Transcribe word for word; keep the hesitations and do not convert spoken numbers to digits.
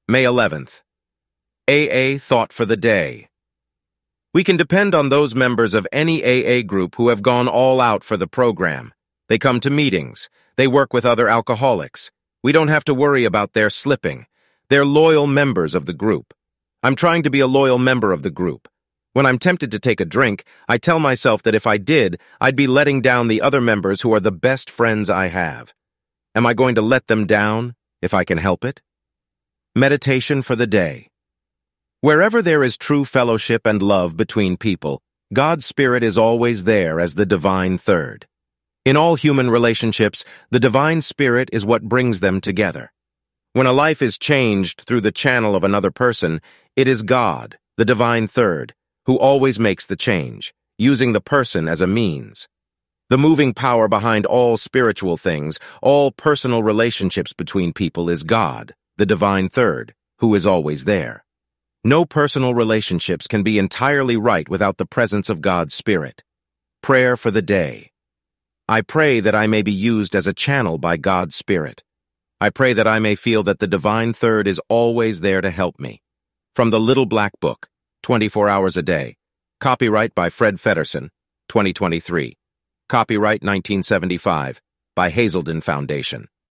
May eleventh. A A Thought for the Day. We can depend on those members of any A A group who have gone all out for the program. They come to meetings. They work with other alcoholics. We don't have to worry about their slipping. They're loyal members of the group. I'm trying to be a loyal member of the group. When I'm tempted to take a drink, I tell myself that if I did, I'd be letting down the other members who are the best friends I have. Am I going to let them down if I can help it? Meditation for the day. Wherever there is true fellowship and love between people, God's Spirit is always there as the divine third. In all human relationships, the divine Spirit is what brings them together. When a life is changed through the channel of another person, it is God, the divine third, who always makes the change, using the person as a means. The moving power behind all spiritual things, all personal relationships between people is God, the divine third, who is always there. No personal relationships can be entirely right without the presence of God's Spirit. Prayer for the day. I pray that I may be used as a channel by God's Spirit. I pray that I may feel that the divine third is always there to help me. From the Little Black Book, twenty-four hours a day. Copyright by Fred Feddersen, twenty twenty-three. Copyright nineteen seventy-five, by Hazelden Foundation.